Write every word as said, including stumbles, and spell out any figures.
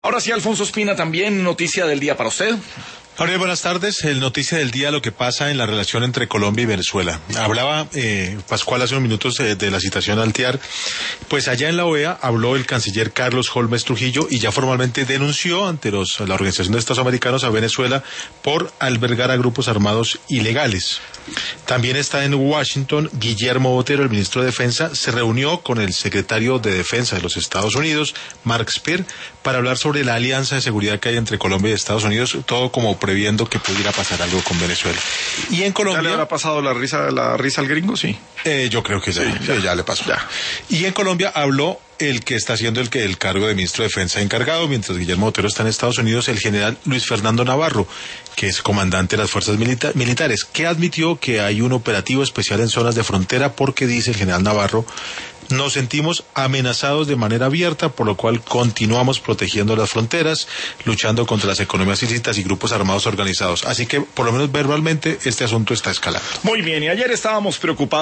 Ahora sí, Alfonso Espina, también noticia del día para usted. Gabriel, buenas tardes. El noticia del día, lo que pasa en la relación entre Colombia y Venezuela. Hablaba eh, Pascual hace unos minutos eh, de la citación al T I A R. Pues allá en la O E A habló el canciller Carlos Holmes Trujillo y ya formalmente denunció ante los, la Organización de Estados Americanos a Venezuela por albergar a grupos armados ilegales. También está en Washington Guillermo Botero, el ministro de Defensa, se reunió con el secretario de Defensa de los Estados Unidos, Mark Esper, para hablar sobre la alianza de seguridad que hay entre Colombia y Estados Unidos, todo como previendo que pudiera pasar algo con Venezuela. Y en Colombia... ¿Ya le habrá pasado la risa, la risa al gringo? Sí. Eh, yo creo que ya, sí, ya. Sí, ya le pasó. Ya. Y en Colombia habló el que está haciendo el que el cargo de ministro de Defensa encargado, mientras Guillermo Botero está en Estados Unidos, el general Luis Fernando Navarro, que es comandante de las fuerzas milita- militares, que admitió que hay un operativo especial en zonas de frontera porque, dice el general Navarro, nos sentimos amenazados de manera abierta, por lo cual continuamos protegiendo las fronteras, luchando contra las economías ilícitas y grupos armados organizados. Así que, por lo menos verbalmente, este asunto está escalando. Muy bien, y ayer estábamos preocupados